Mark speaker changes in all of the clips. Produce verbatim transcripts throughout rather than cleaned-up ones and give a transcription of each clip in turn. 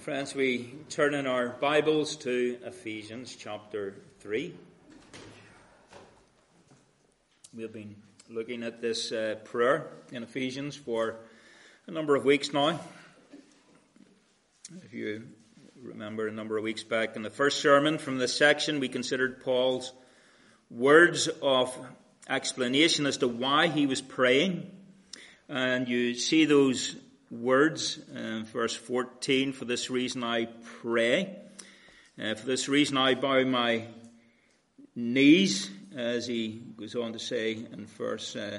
Speaker 1: Friends, we turn in our Bibles to Ephesians chapter three. We've been looking at this uh, prayer in Ephesians for a number of weeks now. If you remember, a number of weeks back in the first sermon from this section, we considered Paul's words of explanation as to why he was praying. And you see those words in verse fourteen, for this reason I pray. Uh, for this reason I bow my knees, as he goes on to say in verse uh,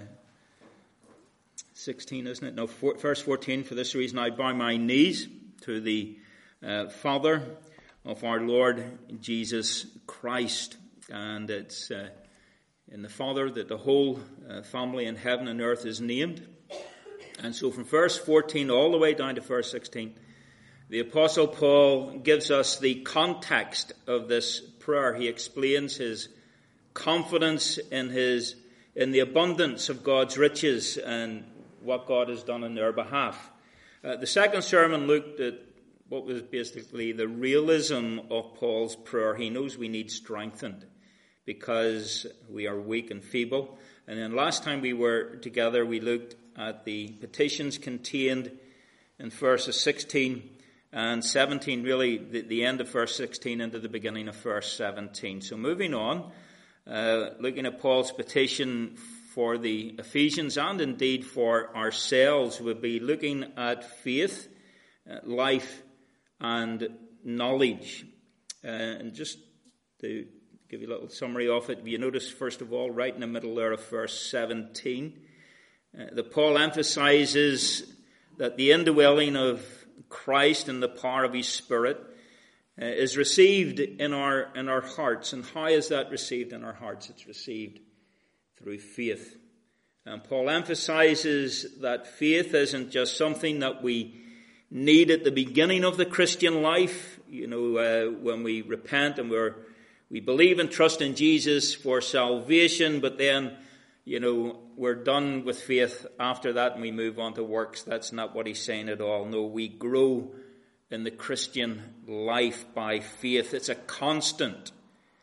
Speaker 1: sixteen, isn't it? No, for, verse fourteen, for this reason I bow my knees to the uh, Father of our Lord Jesus Christ. And it's uh, in the Father that the whole uh, family in heaven and earth is named. And so from verse fourteen all the way down to verse sixteen, the Apostle Paul gives us the context of this prayer. He explains his confidence in his in the abundance of God's riches and what God has done on their behalf. Uh, the second sermon looked at what was basically the realism of Paul's prayer. He knows we need strengthened because we are weak and feeble. And then last time we were together, we looked at the petitions contained in verses sixteen and seventeen, really the, the end of verse sixteen into the beginning of verse seventeen. So moving on, uh, looking at Paul's petition for the Ephesians and indeed for ourselves, we'll be looking at faith, uh, life and knowledge. Uh, and just to give you a little summary of it, you notice first of all right in the middle there of verse seventeen, Uh, that Paul emphasizes that the indwelling of Christ and the power of his Spirit uh, is received in our in our hearts. And how is that received in our hearts? It's received through faith. And Paul emphasizes that faith isn't just something that we need at the beginning of the Christian life. You know, uh, when we repent and we're we believe and trust in Jesus for salvation, but then You know, we're done with faith after that and we move on to works. That's not what he's saying at all. No, we grow in the Christian life by faith. It's a constant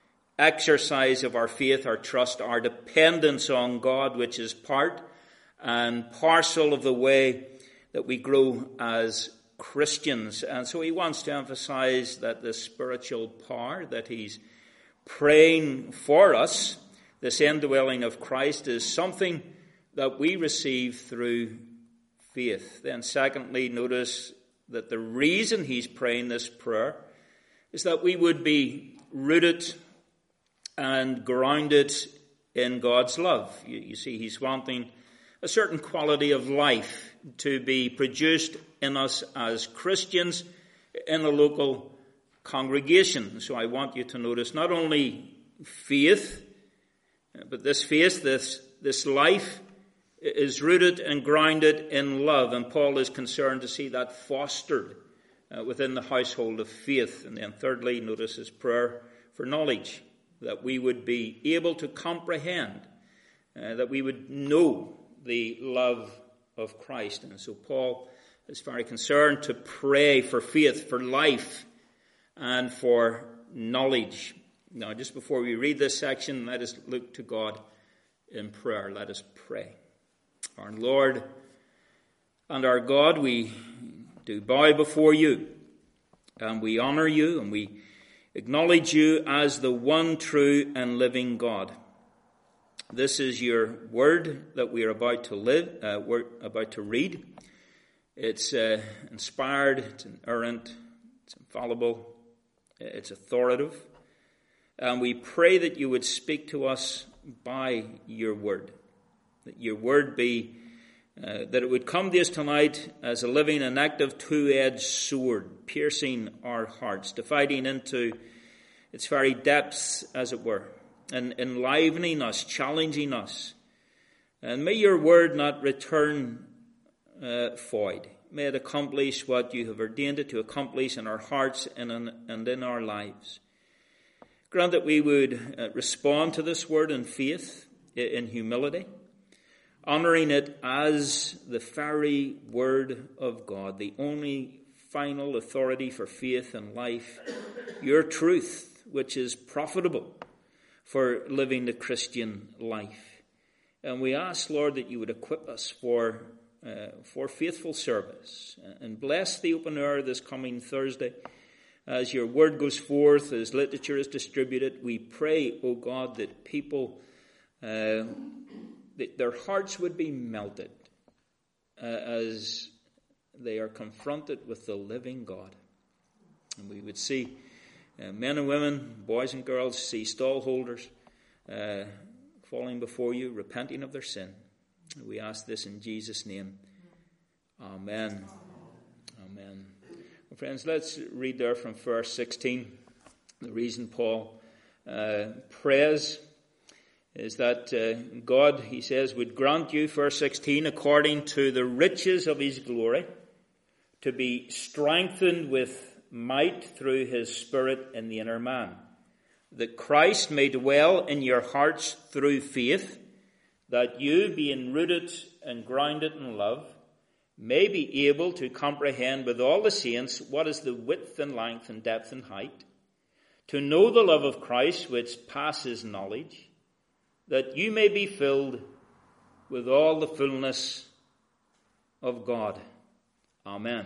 Speaker 1: exercise of our faith, our trust, our dependence on God, which is part and parcel of the way that we grow as Christians. And so he wants to emphasize that the spiritual power that he's praying for us, this indwelling of Christ, is something that we receive through faith. Then secondly, notice that the reason he's praying this prayer is that we would be rooted and grounded in God's love. You, you see, he's wanting a certain quality of life to be produced in us as Christians in a local congregation. So I want you to notice not only faith, but this faith, this, this life is rooted and grounded in love. And Paul is concerned to see that fostered uh, within the household of faith. And then thirdly, notice his prayer for knowledge, that we would be able to comprehend, uh, that we would know the love of Christ. And so Paul is very concerned to pray for faith, for life, and for knowledge. Now, just before we read this section, let us look to God in prayer. Let us pray. Our Lord and our God, we do bow before you, and we honor you, and we acknowledge you as the one true and living God. This is your word that we are about to live, uh, we're about to read. It's uh, inspired, it's inerrant, it's infallible, it's authoritative. And we pray that you would speak to us by your word. That your word be, uh, that it would come to us tonight as a living and active two-edged sword, piercing our hearts, dividing into its very depths, as it were, and enlivening us, challenging us. And may your word not return uh, void. May it accomplish what you have ordained it to accomplish in our hearts and in, and in our lives. Grant that we would uh, respond to this word in faith, in humility, honoring it as the very word of God, the only final authority for faith and life, your truth, which is profitable for living the Christian life. And we ask, Lord, that you would equip us for uh, for faithful service, and bless the open air this coming Thursday. As your word goes forth, as literature is distributed, we pray, O God, that people, uh, that their hearts would be melted uh, as they are confronted with the living God. And we would see uh, men and women, boys and girls, see stallholders uh, falling before you, repenting of their sin. We ask this in Jesus' name. Amen. Amen. Well, friends, let's read there from verse sixteen. The reason Paul uh, prays is that uh, God, he says, would grant you, verse sixteen, according to the riches of his glory, to be strengthened with might through his Spirit in the inner man, that Christ may dwell in your hearts through faith, that you, being rooted and grounded in love, may be able to comprehend with all the saints what is the width and length and depth and height, to know the love of Christ which passes knowledge, that you may be filled with all the fullness of God. Amen.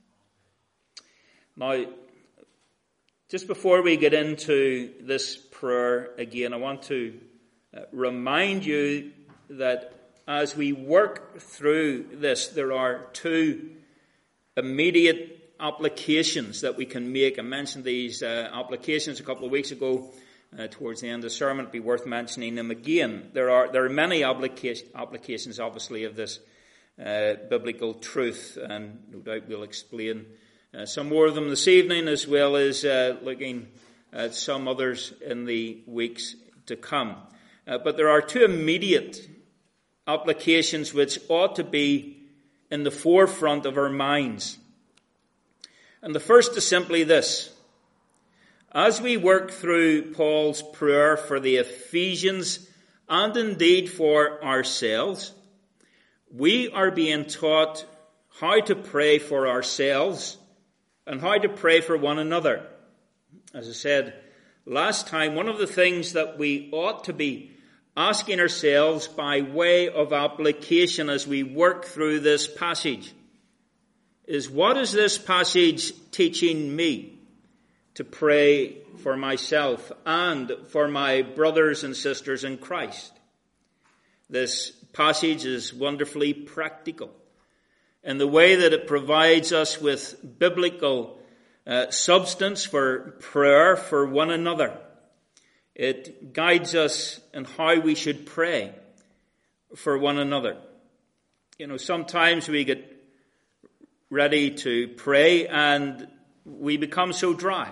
Speaker 1: Now, just before we get into this prayer again, I want to uh, remind you that as we work through this, there are two immediate applications that we can make. I mentioned these uh, applications a couple of weeks ago uh, towards the end of the sermon. It'd be worth mentioning them again. There are there are many application, applications, obviously, of this uh, biblical truth, and no doubt we'll explain uh, some more of them this evening, as well as uh, looking at some others in the weeks to come. Uh, but there are two immediate applications which ought to be in the forefront of our minds. And the first is simply this. As we work through Paul's prayer for the Ephesians, and indeed for ourselves, we are being taught how to pray for ourselves and how to pray for one another. As I said last time, one of the things that we ought to be asking ourselves by way of application as we work through this passage is, what is this passage teaching me to pray for myself and for my brothers and sisters in Christ? This passage is wonderfully practical in the way that it provides us with biblical uh, substance for prayer for one another. It guides us in how we should pray for one another. You know, sometimes we get ready to pray and we become so dry.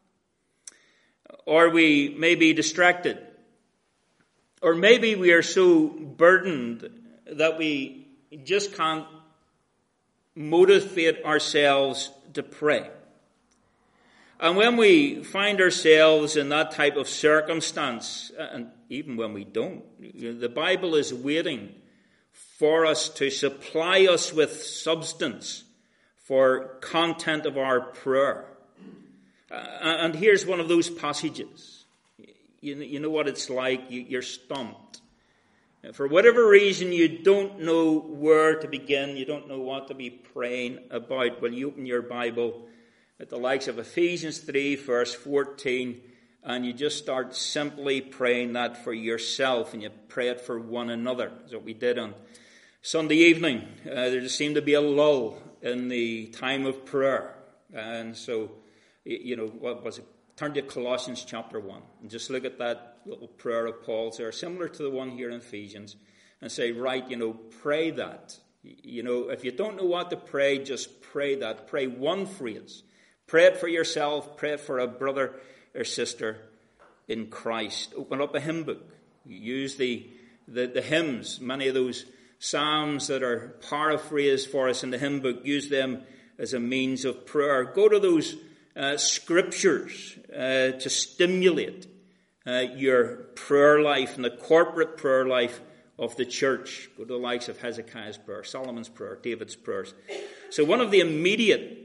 Speaker 1: Or we may be distracted. Or maybe we are so burdened that we just can't motivate ourselves to pray. And when we find ourselves in that type of circumstance, and even when we don't, you know, the Bible is waiting for us to supply us with substance for content of our prayer. Uh, and here's one of those passages. You, you know what it's like? You, you're stumped. For whatever reason, you don't know where to begin. You don't know what to be praying about. Well, you open your Bible at the likes of Ephesians three, verse fourteen, and you just start simply praying that for yourself, and you pray it for one another. That's what we did on Sunday evening. Uh, there just seemed to be a lull in the time of prayer. And so, you know, what was it? Turn to Colossians chapter one, and just look at that little prayer of Paul's there, similar to the one here in Ephesians, and say, right, you know, pray that. You know, if you don't know what to pray, just pray that. Pray one phrase. Pray it for yourself. Pray it for a brother or sister in Christ. Open up a hymn book. Use the, the, the hymns. Many of those psalms that are paraphrased for us in the hymn book, use them as a means of prayer. Go to those uh, scriptures uh, to stimulate uh, your prayer life and the corporate prayer life of the church. Go to the likes of Hezekiah's prayer, Solomon's prayer, David's prayers. So one of the immediate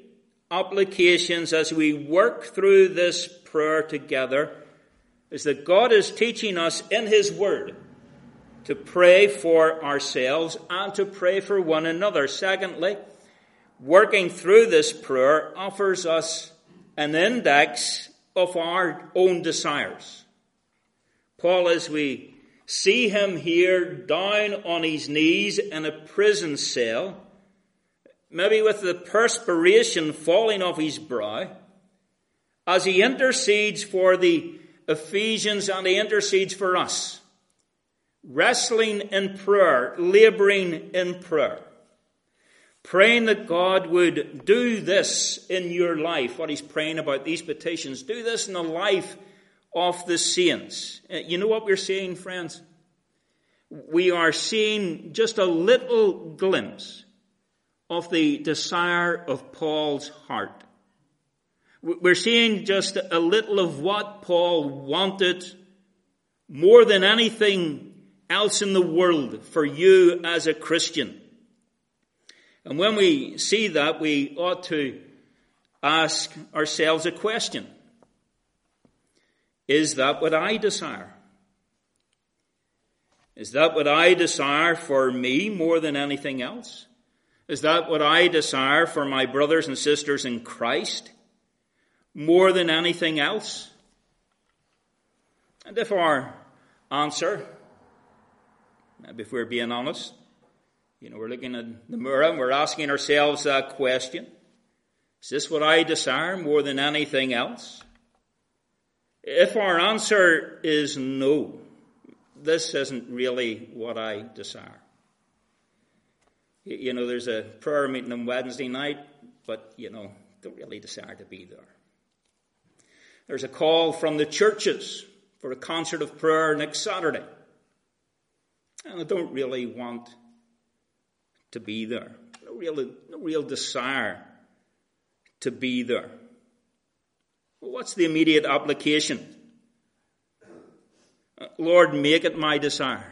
Speaker 1: applications as we work through this prayer together is that God is teaching us in his word to pray for ourselves and to pray for one another. Secondly, working through this prayer offers us an index of our own desires. Paul, as we see him here down on his knees in a prison cell, maybe with the perspiration falling off his brow, as he intercedes for the Ephesians and he intercedes for us, wrestling in prayer, laboring in prayer, praying that God would do this in your life, what he's praying about, these petitions, do this in the life of the saints. You know what we're seeing, friends? We are seeing just a little glimpse of the desire of Paul's heart. We're seeing just a little of what Paul wanted more than anything else in the world for you as a Christian. And when we see that, we ought to ask ourselves a question. Is that what I desire? Is that what I desire for me more than anything else? Is that what I desire for my brothers and sisters in Christ more than anything else? And if our answer, maybe if we're being honest, you know, we're looking at the mirror and we're asking ourselves that question, is this what I desire more than anything else? If our answer is no, this isn't really what I desire. You know, there's a prayer meeting on Wednesday night, but, you know, don't really desire to be there. There's a call from the churches for a concert of prayer next Saturday, and I don't really want to be there. No real, no real desire to be there. Well, what's the immediate application? Lord, make it my desire.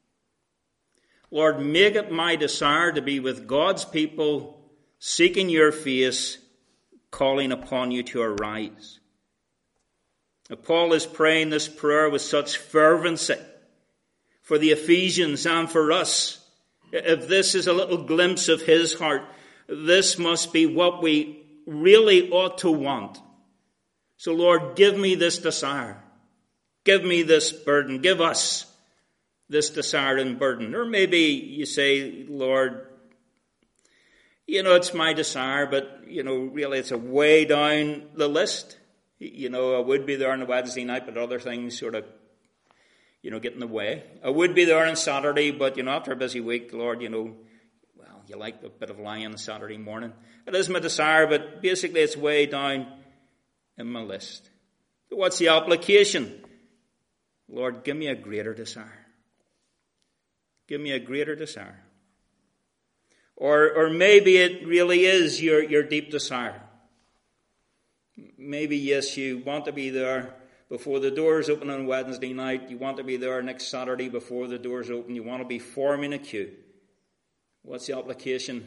Speaker 1: Lord, make it my desire to be with God's people, seeking your face, calling upon you to arise. Now, Paul is praying this prayer with such fervency for the Ephesians and for us. If this is a little glimpse of his heart, this must be what we really ought to want. So, Lord, give me this desire. Give me this burden. Give us this desire and burden. Or maybe you say, Lord, you know, it's my desire, but, you know, really it's a way down the list. You know, I would be there on a Wednesday night, but other things sort of, you know, get in the way. I would be there on Saturday, but, you know, after a busy week, Lord, you know, well, you like a bit of lying on Saturday morning. It is my desire, but basically it's way down in my list. So what's the application? Lord, give me a greater desire. Give me a greater desire. Or or maybe it really is your, your deep desire. Maybe, yes, you want to be there before the doors open on Wednesday night. You want to be there next Saturday before the doors open. You want to be forming a queue. What's the application?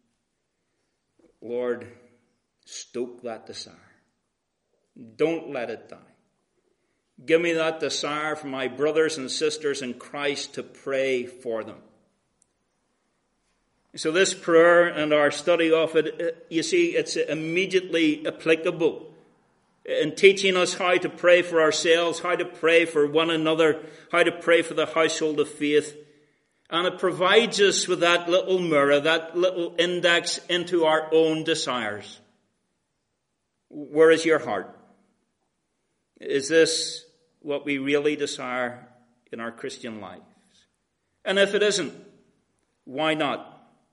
Speaker 1: Lord, stoke that desire. Don't let it die. Give me that desire for my brothers and sisters in Christ to pray for them. So this prayer and our study of it, you see, it's immediately applicable in teaching us how to pray for ourselves, how to pray for one another, how to pray for the household of faith. And it provides us with that little mirror, that little index into our own desires. Where is your heart? Is this what we really desire in our Christian lives? And if it isn't, why not?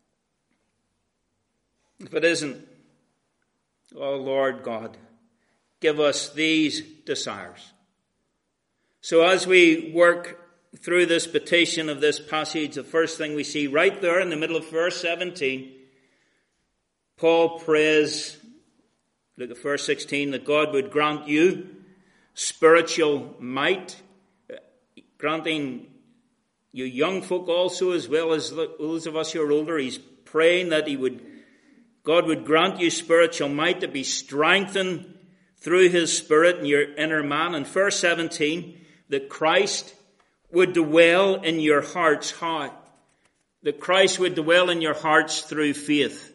Speaker 1: If it isn't, oh Lord God, give us these desires. So as we work through this petition of this passage, the first thing we see right there in the middle of verse seventeen, Paul prays, look at verse sixteen, that God would grant you spiritual might, granting you young folk also as well as those of us who are older. He's praying that he would, God would grant you spiritual might to be strengthened through his Spirit in your inner man. In verse seventeen, that Christ would dwell in your hearts. How? That Christ would dwell in your hearts through faith.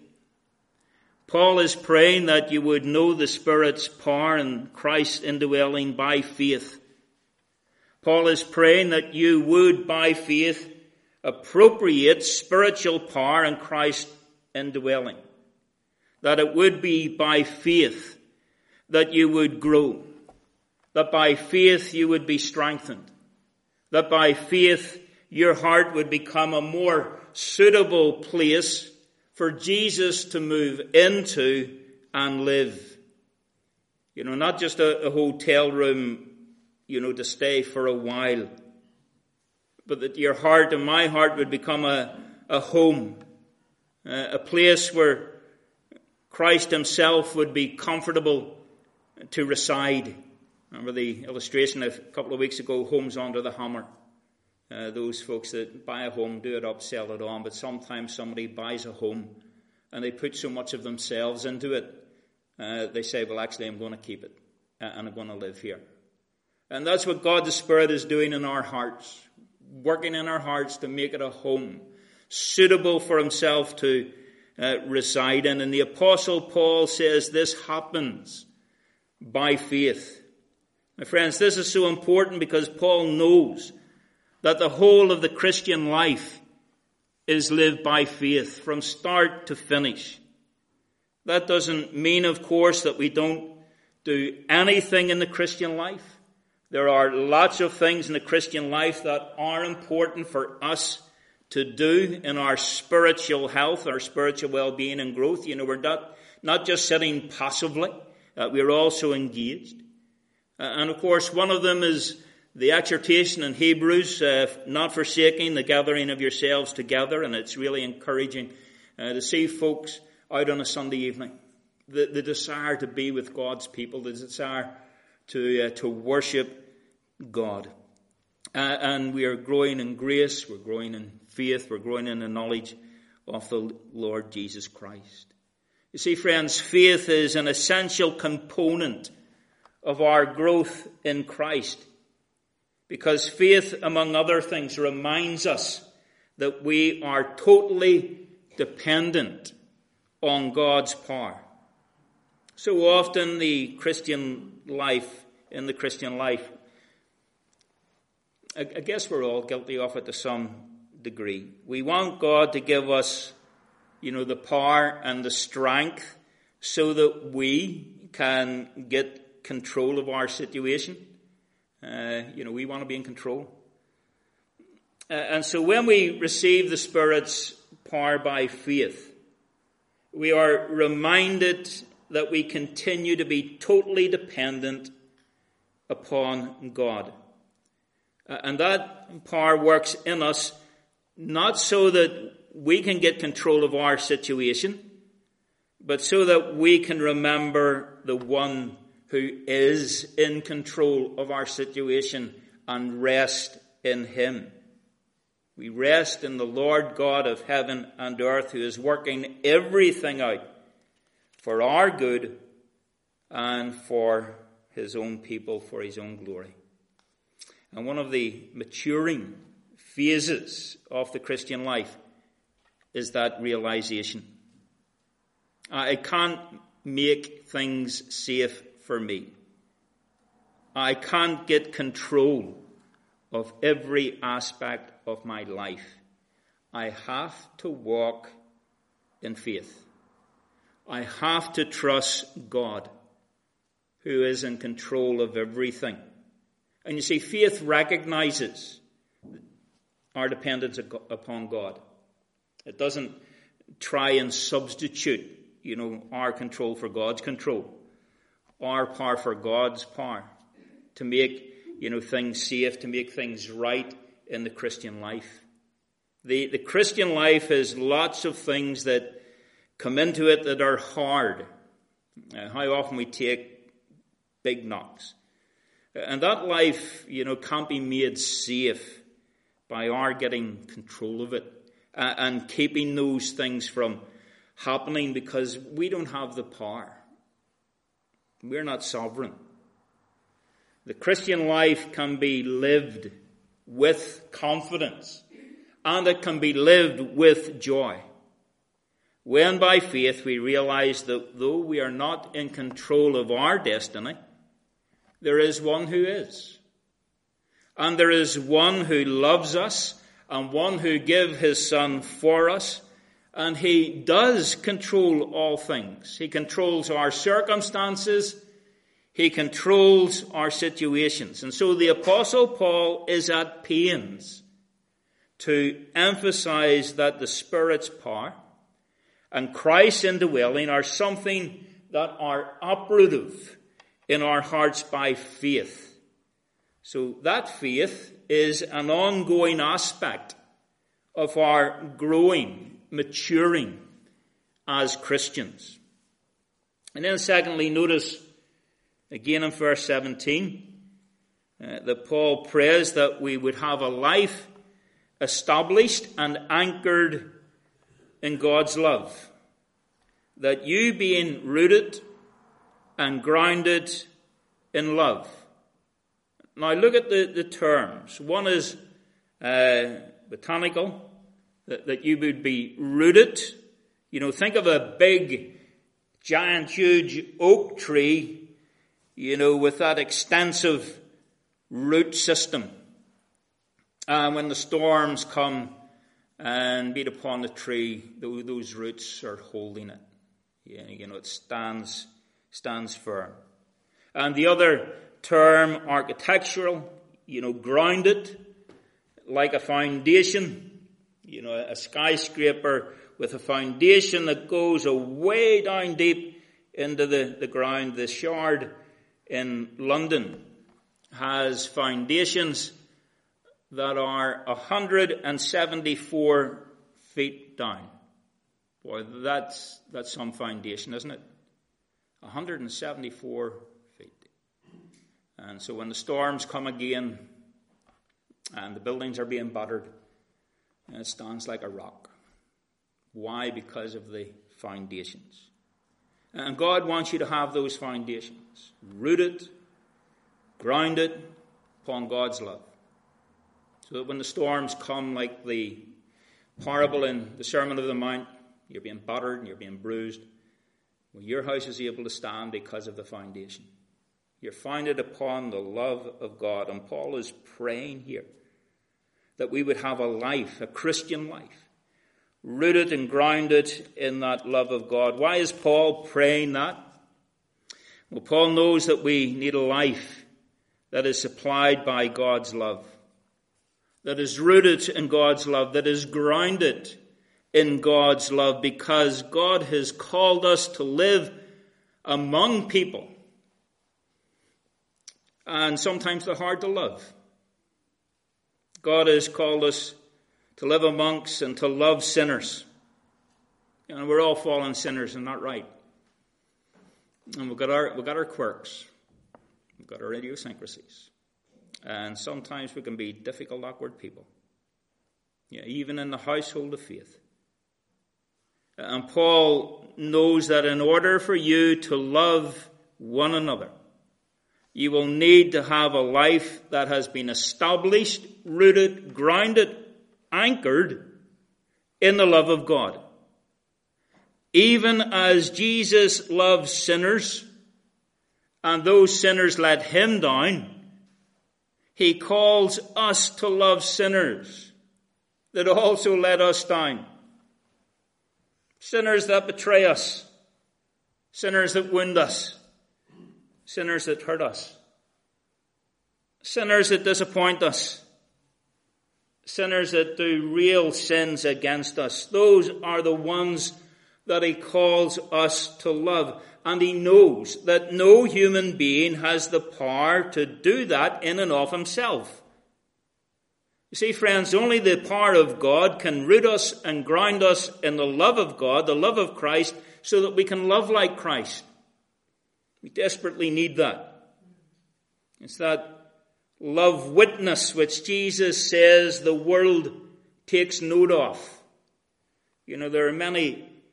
Speaker 1: Paul is praying that you would know the Spirit's power and Christ's indwelling by faith. Paul is praying that you would, by faith, appropriate spiritual power and Christ's indwelling. That it would be by faith that you would grow. That by faith you would be strengthened. That by faith your heart would become a more suitable place for Jesus to move into and live. You know, not just a, a hotel room, you know, to stay for a while, but that your heart and my heart would become a, a home, uh, a place where Christ himself would be comfortable to reside. Remember the illustration a couple of weeks ago, homes under the hammer. Uh, those folks that buy a home, do it up, sell it on, but sometimes somebody buys a home and they put so much of themselves into it, uh, they say, well, actually, I'm going to keep it uh, and I'm going to live here. And that's what God the Spirit is doing in our hearts, working in our hearts to make it a home, suitable for himself to uh, reside in. And the Apostle Paul says this happens by faith. My friends, this is so important because Paul knows that the whole of the Christian life is lived by faith from start to finish. That doesn't mean, of course, that we don't do anything in the Christian life. There are lots of things in the Christian life that are important for us to do in our spiritual health, our spiritual well-being and growth. You know, we're not, not just sitting passively. Uh, we're also engaged. Uh, and of course, one of them is the exhortation in Hebrews, uh, not forsaking the gathering of yourselves together. And it's really encouraging uh, to see folks out on a Sunday evening. The, the desire to be with God's people, the desire to, uh, to worship God. Uh, and we are growing in grace, we're growing in faith, we're growing in the knowledge of the Lord Jesus Christ. You see, friends, faith is an essential component of our growth in Christ. Because faith, among other things, reminds us that we are totally dependent on God's power. So often the Christian life, in the Christian life, I guess we're all guilty of it to some degree. We want God to give us, you know, the power and the strength so that we can get control of our situation. Uh, you know, we want to be in control. Uh, and so when we receive the Spirit's power by faith, we are reminded that we continue to be totally dependent upon God. Uh, and that power works in us not so that we can get control of our situation, but so that we can remember the one who is in control of our situation and rest in him. We rest in the Lord God of heaven and earth, who is working everything out for our good and for his own people, for his own glory. And one of the maturing phases of the Christian life is that realization. I can't make things safe for me. I can't get control of every aspect of my life. I have to walk in faith. I have to trust God, who is in control of everything. And you see, faith recognizes our dependence upon God. It doesn't try and substitute, you know, our control for God's control, our power for God's power, to make, you know, things safe, to make things right in the Christian life. The, the Christian life has lots of things that come into it that are hard. Uh, how often we take big knocks. And that life, you know, can't be made safe by our getting control of it uh, and keeping those things from happening because we don't have the power. We're not sovereign. The Christian life can be lived with confidence, and it can be lived with joy, when by faith we realize that though we are not in control of our destiny, there is one who is. And there is one who loves us, and one who gave his Son for us, and he does control all things. He controls our circumstances. He controls our situations. And so the Apostle Paul is at pains to emphasize that the Spirit's power and Christ's indwelling are something that are operative in our hearts by faith. So that faith is an ongoing aspect of our growing, maturing as Christians. And then secondly, notice again in verse seventeen uh, that Paul prays that we would have a life established and anchored in God's love. That you being rooted and grounded in love. Now look at the, the terms. One is uh, botanical, that, that you would be rooted. You know, think of a big, giant, huge oak tree, you know, with that extensive root system. And when the storms come and beat upon the tree, those roots are holding it. Yeah, you know, it stands stands firm. And the other term, architectural, you know, grounded, like a foundation, you know, a skyscraper with a foundation that goes away down deep into the, the ground. The Shard in London has foundations that are one hundred seventy-four feet down. Boy, that's, that's some foundation, isn't it? one hundred seventy-four feet. And so when the storms come again and the buildings are being battered, it stands like a rock. Why? Because of the foundations. And God wants you to have those foundations, rooted, grounded upon God's love. So that when the storms come, like the parable in the Sermon on the Mount, you're being battered and you're being bruised, well, your house is able to stand because of the foundation. You're founded upon the love of God. And Paul is praying here that we would have a life, a Christian life, rooted and grounded in that love of God. Why is Paul praying that? Well, Paul knows that we need a life that is supplied by God's love, that is rooted in God's love, that is grounded in God's love, because God has called us to live among people. And sometimes they're hard to love. God has called us to live amongst and to love sinners. And we're all fallen sinners, and not right. And we've got our we've got our quirks. We've got our idiosyncrasies. And sometimes we can be difficult, awkward people. Yeah, even in the household of faith. And Paul knows that in order for you to love one another, you will need to have a life that has been established, rooted, grounded, anchored in the love of God. Even as Jesus loves sinners, and those sinners let him down, he calls us to love sinners that also let us down. Sinners that betray us. Sinners that wound us. Sinners that hurt us. Sinners that disappoint us. Sinners that do real sins against us. Those are the ones that he calls us to love. And he knows that no human being has the power to do that in and of himself. You see, friends, only the power of God can root us and ground us in the love of God, the love of Christ, so that we can love like Christ. We desperately need that. It's that love witness which Jesus says the world takes note of. You know, there are many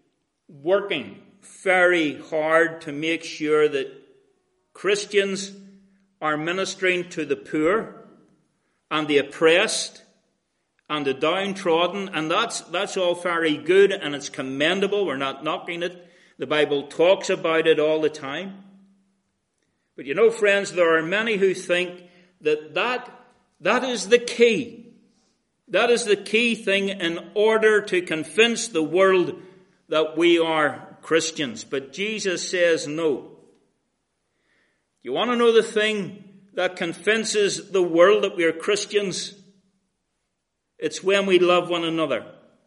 Speaker 1: working very hard to make sure that Christians are ministering to the poor and the oppressed and the downtrodden, and that's that's all very good and it's commendable. We're not knocking it. The Bible talks about it all the time. But you know, friends, there are many who think that that, that is the key. That is the key thing in order to convince the world that we are Christians. But Jesus says no. You want to know the thing that convinces the world that we are Christians? It's when we love one another.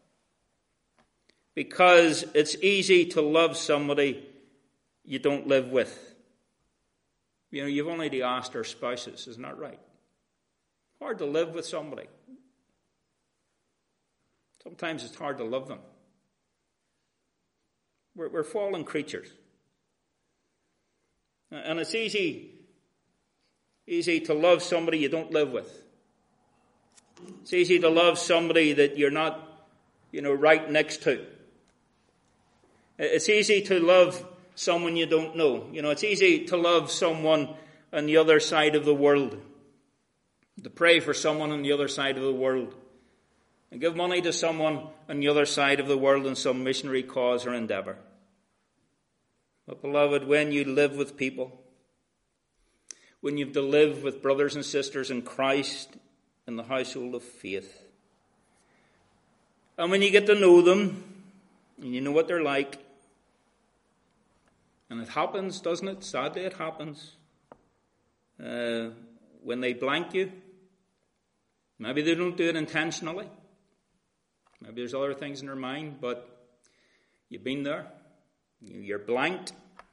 Speaker 1: Because it's easy to love somebody you don't live with. You know, you've only to ask their spouses, isn't that right? Hard to live with somebody. Sometimes it's hard to love them. We're, we're fallen creatures. And it's easy, easy to love somebody you don't live with. It's easy to love somebody that you're not, you know, right next to. It's easy to love someone you don't know. You know, it's easy to love someone on the other side of the world. To pray for someone on the other side of the world. And give money to someone on the other side of the world in some missionary cause or endeavor. But beloved, when you live with people, when you've to live with brothers and sisters in Christ in the household of faith, and when you get to know them, and you know what they're like, and it happens, doesn't it? Sadly, it happens. Uh, when they blank you, maybe they don't do it intentionally. Maybe there's other things in their mind, but you've been there. You're blanked.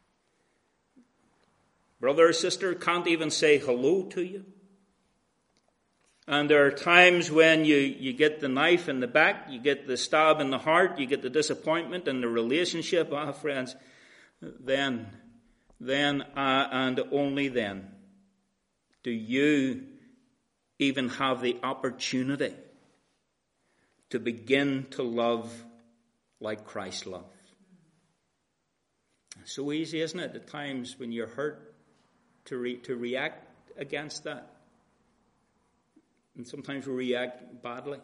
Speaker 1: Brother or sister can't even say hello to you. And there are times when you, you get the knife in the back, you get the stab in the heart, you get the disappointment in the relationship. Ah, friends, then, then, uh, and only then do you even have the opportunity to begin to love like Christ loved. It's so easy, isn't it, at times when you're hurt to re- to react against that. And sometimes we react badly.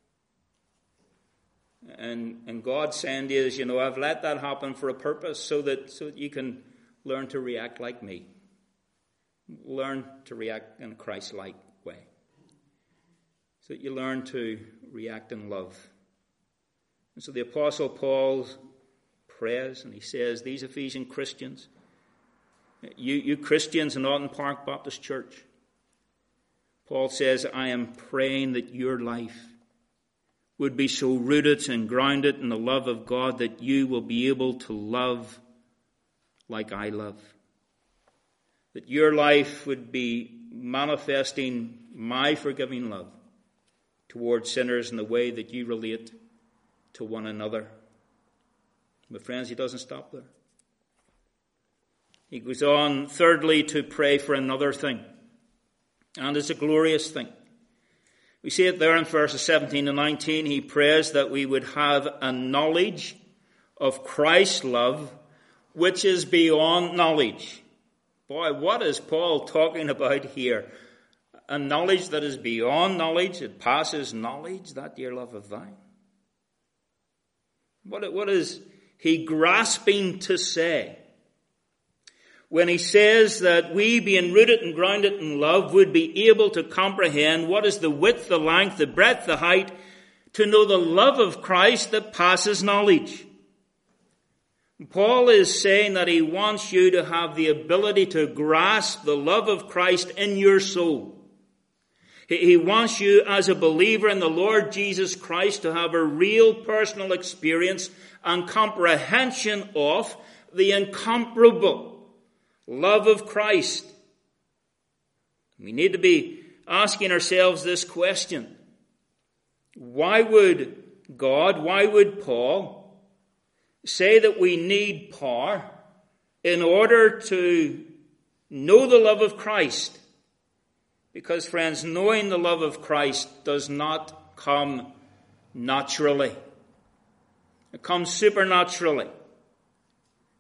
Speaker 1: And and God's saying to you, you know, I've let that happen for a purpose so that so that you can learn to react like me. Learn to react in a Christ-like way. So that you learn to react in love. And so the Apostle Paul prays and he says, these Ephesian Christians, you, you Christians in Alton Park Baptist Church, Paul says, I am praying that your life would be so rooted and grounded in the love of God that you will be able to love like I love. That your life would be manifesting my forgiving love towards sinners in the way that you relate to one another. But friends, he doesn't stop there. He goes on, thirdly, to pray for another thing. And it's a glorious thing. We see it there in verses seventeen and nineteen. He prays that we would have a knowledge of Christ's love, which is beyond knowledge. Boy, what is Paul talking about here? A knowledge that is beyond knowledge. It passes knowledge, that dear love of thine. What, what is he grasping to say when he says that we, being rooted and grounded in love, would be able to comprehend what is the width, the length, the breadth, the height, to know the love of Christ that passes knowledge? Paul is saying that he wants you to have the ability to grasp the love of Christ in your soul. He wants you as a believer in the Lord Jesus Christ to have a real personal experience and comprehension of the incomparable love of Christ. We need to be asking ourselves this question. Why would God, why would Paul say that we need power in order to know the love of Christ? Because, friends, knowing the love of Christ does not come naturally. It comes supernaturally.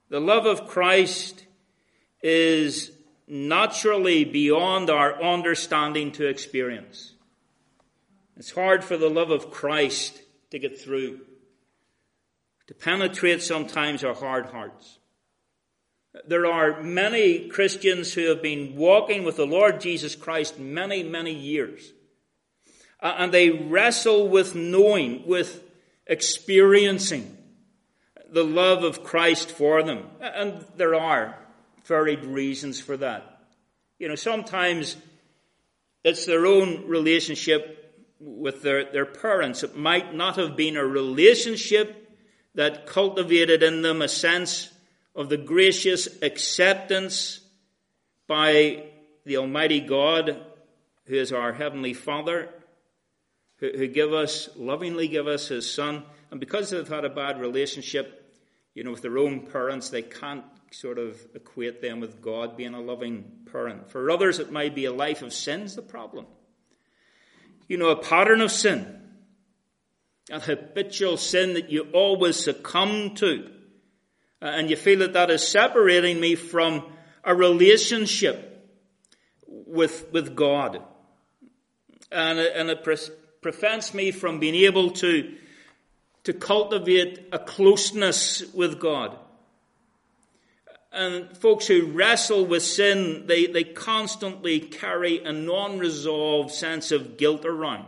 Speaker 1: The love of Christ is naturally beyond our understanding to experience. It's hard for the love of Christ to get through, to penetrate sometimes our hard hearts. There are many Christians who have been walking with the Lord Jesus Christ many, many years. And they wrestle with knowing, with experiencing the love of Christ for them. And there are varied reasons for that. You know, sometimes it's their own relationship with their, their parents. It might not have been a relationship that cultivated in them a sense of the gracious acceptance by the Almighty God, who is our Heavenly Father, who, who give us, lovingly give us His Son. And because they've had a bad relationship, you know, with their own parents, they can't sort of equate them with God being a loving parent. For others, it might be a life of sin's the problem. You know, a pattern of sin, a habitual sin that you always succumb to. And you feel that that is separating me from a relationship with, with God. And it, and it pre- prevents me from being able to, to cultivate a closeness with God. And folks who wrestle with sin, they, they constantly carry a non-resolved sense of guilt around.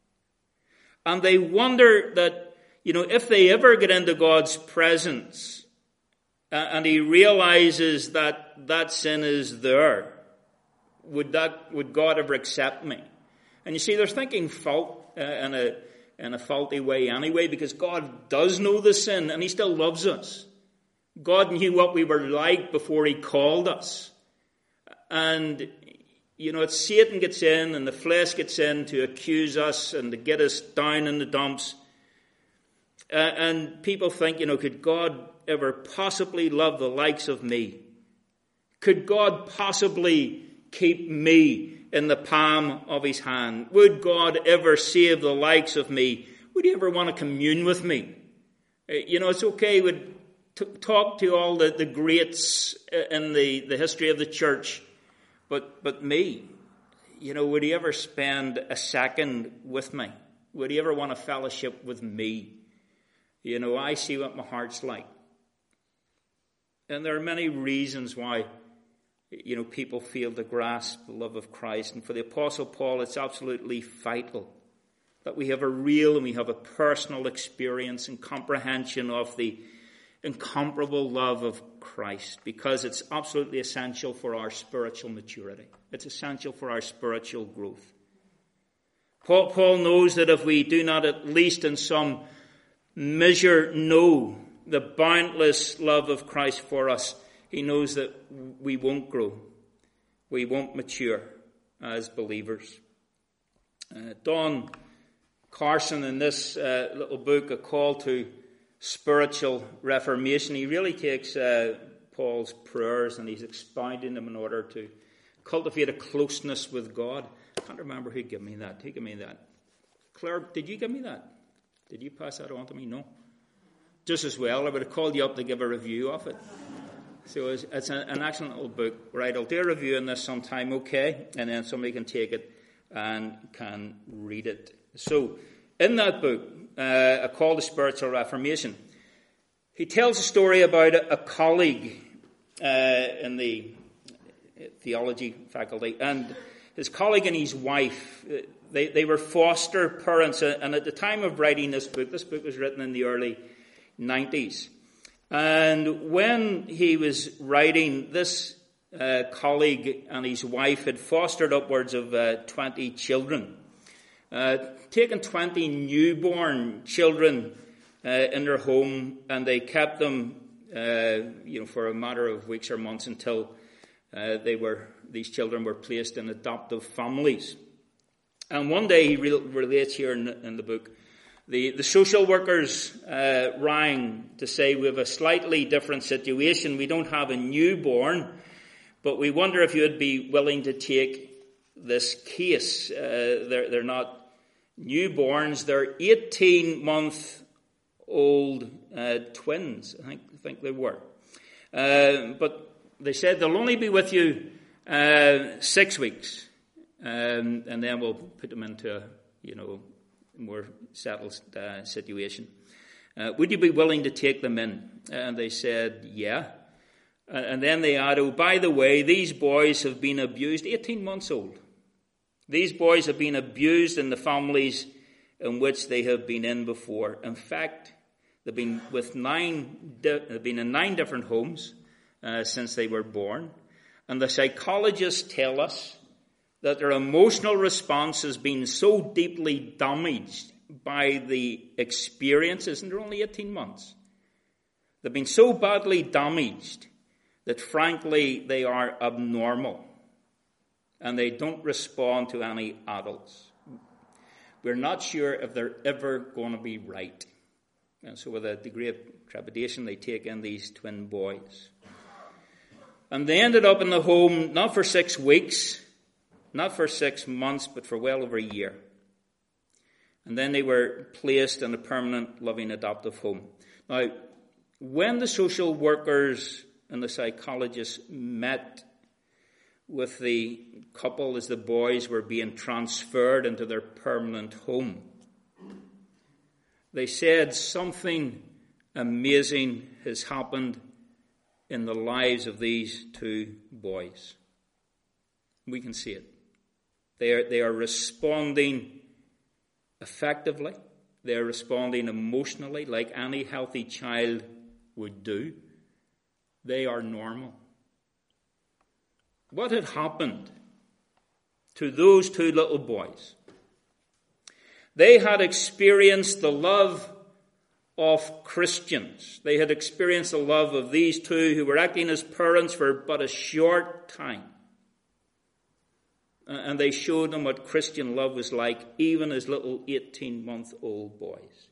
Speaker 1: And they wonder that, you know, if they ever get into God's presence, Uh, and he realizes that that sin is there, would that would God ever accept me? And you see, they're thinking fault uh, in a in a faulty way anyway, because God does know the sin and He still loves us. God knew what we were like before He called us, and you know, it's Satan gets in and the flesh gets in to accuse us and to get us down in the dumps. Uh, and people think, you know, could God ever possibly love the likes of me? Could God possibly keep me in the palm of His hand? Would God ever save the likes of me? Would He ever want to commune with me? You know, it's okay, we'd t- talk to all the, the greats in the, the history of the church, but, but me, you know, would He ever spend a second with me? Would He ever want a fellowship with me? You know, I see what my heart's like. And there are many reasons why, you know, people fail to grasp the love of Christ. And for the Apostle Paul, it's absolutely vital that we have a real and we have a personal experience and comprehension of the incomparable love of Christ, because it's absolutely essential for our spiritual maturity. It's essential for our spiritual growth. Paul, Paul knows that if we do not at least in some measure know the boundless love of Christ for us, he knows that we won't grow. We won't mature as believers. Uh, Don Carson, in this uh, little book, A Call to Spiritual Reformation, he really takes uh, Paul's prayers and he's expounding them in order to cultivate a closeness with God. I can't remember who gave me that. Who gave me that? Claire, did you give me that? Did you pass that on to me? No. Just as well, I would have called you up to give a review of it. So it's, it's an, an excellent little book. Right, I'll do a review on this sometime, okay? And then somebody can take it and can read it. So, in that book, uh, A Call to Spiritual Reformation, he tells a story about a, a colleague uh, in the theology faculty, and his colleague and his wife, they, they were foster parents, and at the time of writing this book, this book was written in the early nineties. And when he was writing, this uh, colleague and his wife had fostered upwards of uh, twenty children, uh, taken twenty newborn children uh, in their home, and they kept them, uh, you know, for a matter of weeks or months until uh, they were these children were placed in adoptive families. And one day, he re- relates here in the, in the book, the, the social workers uh, rang to say, we have a slightly different situation. We don't have a newborn, but we wonder if you would be willing to take this case. Uh, they're, they're not newborns, they're eighteen-month-old uh, twins, I think, I think they were. Uh, but they said they'll only be with you uh, six weeks. Um, and then we'll put them into a, you know, more settled uh, situation. Uh, would you be willing to take them in? And they said, yeah. Uh, and then they add, oh, by the way, these boys have been abused, eighteen months old. These boys have been abused in the families in which they have been in before. In fact, they've been with nine, they've been in nine different homes uh, since they were born. And the psychologists tell us that their emotional response has been so deeply damaged by the experiences, and they're only eighteen months. They've been so badly damaged that, frankly, they are abnormal, and they don't respond to any adults. We're not sure if they're ever going to be right. And so with a degree of trepidation, they take in these twin boys. And they ended up in the home not for six weeks, not for six months, but for well over a year. And then they were placed in a permanent, loving, adoptive home. Now, when the social workers and the psychologists met with the couple as the boys were being transferred into their permanent home, they said something amazing has happened in the lives of these two boys. We can see it. They are, they are responding effectively. They are responding emotionally like any healthy child would do. They are normal. What had happened to those two little boys? They had experienced the love of Christians. They had experienced the love of these two who were acting as parents for but a short time. And they showed them what Christian love was like, even as little eighteen-month-old boys.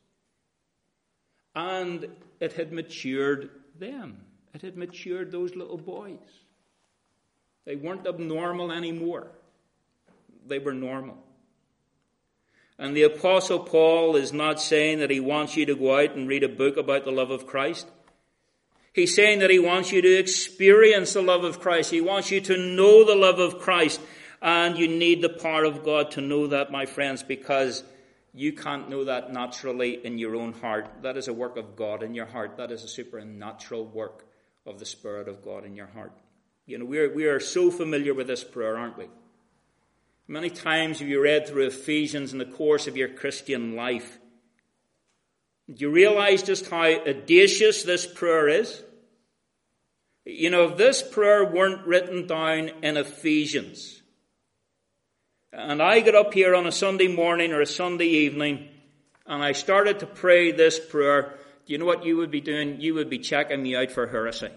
Speaker 1: And it had matured them. It had matured those little boys. They weren't abnormal anymore. They were normal. And the Apostle Paul is not saying that he wants you to go out and read a book about the love of Christ. He's saying that he wants you to experience the love of Christ. He wants you to know the love of Christ. And you need the power of God to know that, my friends, because you can't know that naturally in your own heart. That is a work of God in your heart. That is a supernatural work of the Spirit of God in your heart. You know, we are, we are so familiar with this prayer, aren't we? Many times have you read through Ephesians in the course of your Christian life. Do you realize just how audacious this prayer is? You know, if this prayer weren't written down in Ephesians, and I got up here on a Sunday morning or a Sunday evening, and I started to pray this prayer, do you know what you would be doing? You would be checking me out for heresy.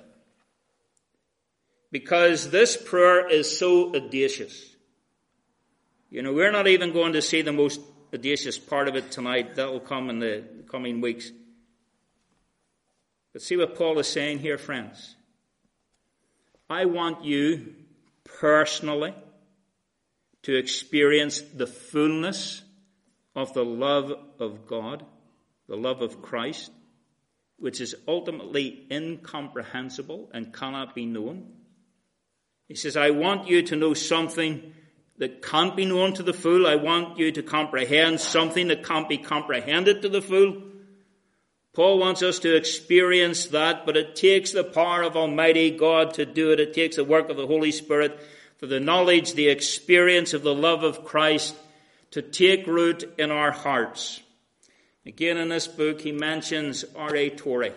Speaker 1: Because this prayer is so audacious. You know, we're not even going to see the most audacious part of it tonight. That will come in the coming weeks. But see what Paul is saying here, friends. I want you personally to experience the fullness of the love of God, the love of Christ, which is ultimately incomprehensible and cannot be known. He says, I want you to know something that can't be known to the full. I want you to comprehend something that can't be comprehended to the full. Paul wants us to experience that, but it takes the power of Almighty God to do it. It takes the work of the Holy Spirit for the knowledge, the experience of the love of Christ to take root in our hearts. Again, in this book, he mentions R A Torrey.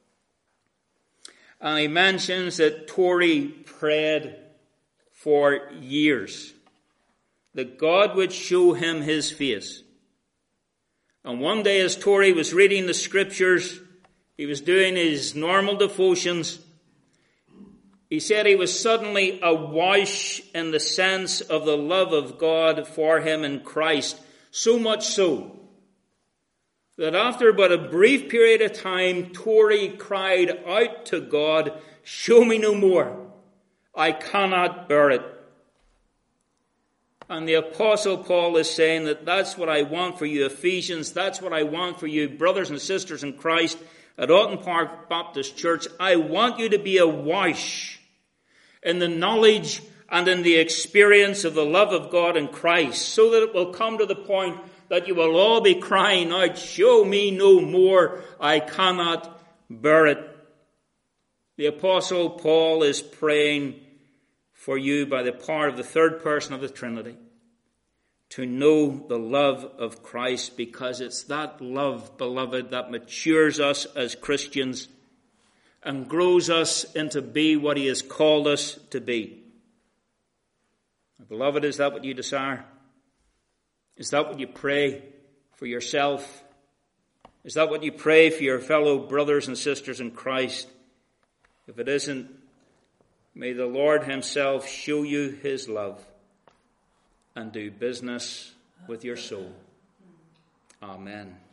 Speaker 1: And he mentions that Torrey prayed for years that God would show him his face. And one day as Torrey was reading the scriptures, he was doing his normal devotions, he said he was suddenly awash in the sense of the love of God for him in Christ. So much so that after but a brief period of time, Torrey cried out to God, show me no more. I cannot bear it. And the Apostle Paul is saying that that's what I want for you, Ephesians. That's what I want for you, brothers and sisters in Christ. At Alton Park Baptist Church, I want you to be awash in the knowledge and in the experience of the love of God in Christ, so that it will come to the point that you will all be crying out, show me no more, I cannot bear it. The Apostle Paul is praying for you by the power of the third person of the Trinity to know the love of Christ, because it's that love, beloved, that matures us as Christians and grows us into be what he has called us to be. Beloved, is that what you desire? Is that what you pray for yourself? Is that what you pray for your fellow brothers and sisters in Christ? If it isn't, may the Lord himself show you his love and do business with your soul. Amen.